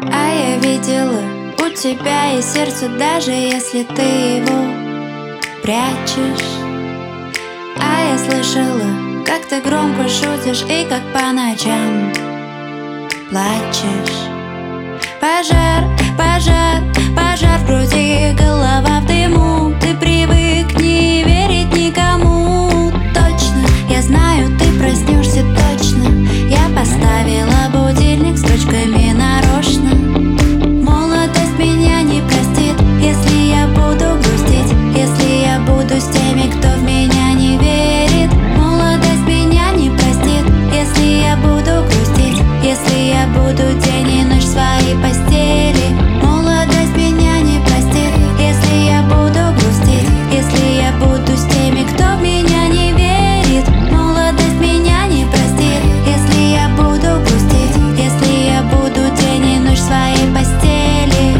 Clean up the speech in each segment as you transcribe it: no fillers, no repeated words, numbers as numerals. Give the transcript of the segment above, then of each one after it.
А я видела, у тебя есть сердце, даже если ты его прячешь. А я слышала, как ты громко шутишь и как по ночам плачешь. Пожар, пожар, пожар в груди, голова в дыму. Ты привык не верить никому. Точно, я знаю, ты проснешься точно. Я поставила будильник строчками нарочно. Молодость меня не простит, если я буду грустить, если я буду с теми, кто в меня не верит. Молодость меня не простит, если я буду грустить, если я буду день и ночь в своей постели. Молодость меня не простит, если я буду грустить, если я буду с теми, кто в меня не верит. Молодость меня не простит, если я буду грустить, если я буду день и ночь в своей постели.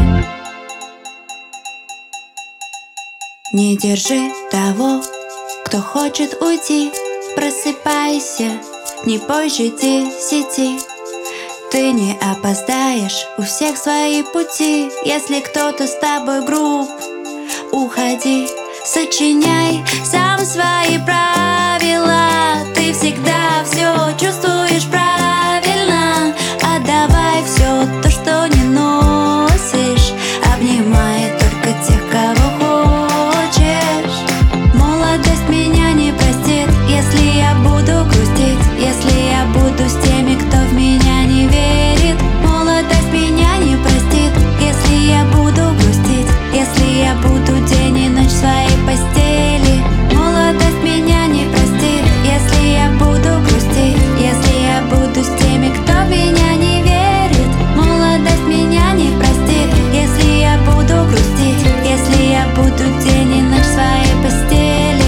Не держи того, кто хочет уйти. Просыпайся, не позже 10. Ты не опоздаешь, у всех свои пути. Если кто-то с тобой груб, уходи. Сочиняй сам свои правила. Ты всегда все чувствуешь правильно. Отдавай все то, что не носишь. Обнимай только тех, кого хочешь. Молодость меня не простит, если я буду грустить, если я буду с теми, кто в меня не верит. Молодость меня не простит, если я буду грустить, если я буду день и ночь в своей постели. Молодость меня не простит, если я буду грустить, если я буду с теми, кто в меня не верит. Молодость меня не простит, если я буду грустить, если я буду день и ночь в своей постели.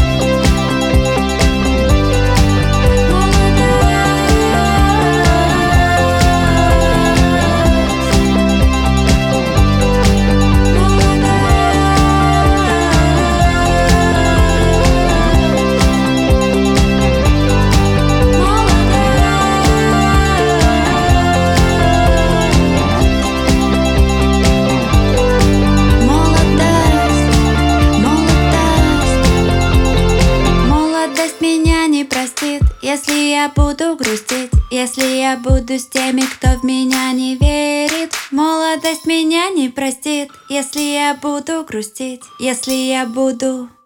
Если я буду грустить, если я буду с теми, кто в меня не верит. Молодость меня не простит, если я буду грустить, если я буду